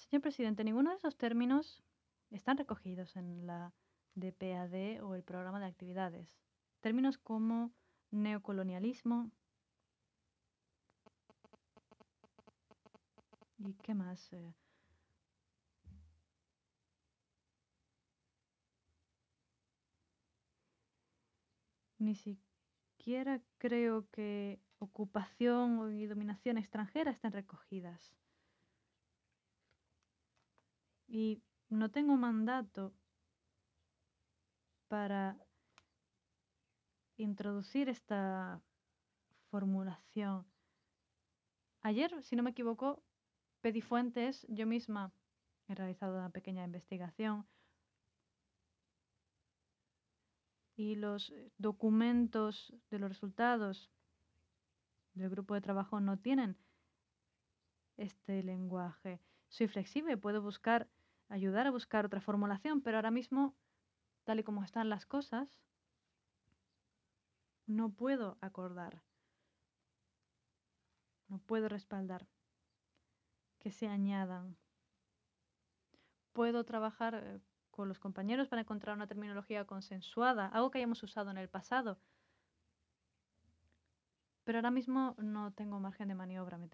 Señor presidente, ninguno de esos términos están recogidos en la DPAD o el programa de actividades. Términos como neocolonialismo y qué más. Ni siquiera creo que ocupación y dominación extranjera estén recogidas. Y no tengo mandato para introducir esta formulación. Ayer, si no me equivoco, pedí fuentes, yo misma he realizado una pequeña investigación y los documentos de los resultados del grupo de trabajo no tienen este lenguaje. Soy flexible, puedo buscar, ayudar a buscar otra formulación, pero ahora mismo, tal y como están las cosas, no puedo acordar, no puedo respaldar que se añadan. Puedo trabajar con los compañeros para encontrar una terminología consensuada, algo que hayamos usado en el pasado, pero ahora mismo no tengo margen de maniobra, me temo.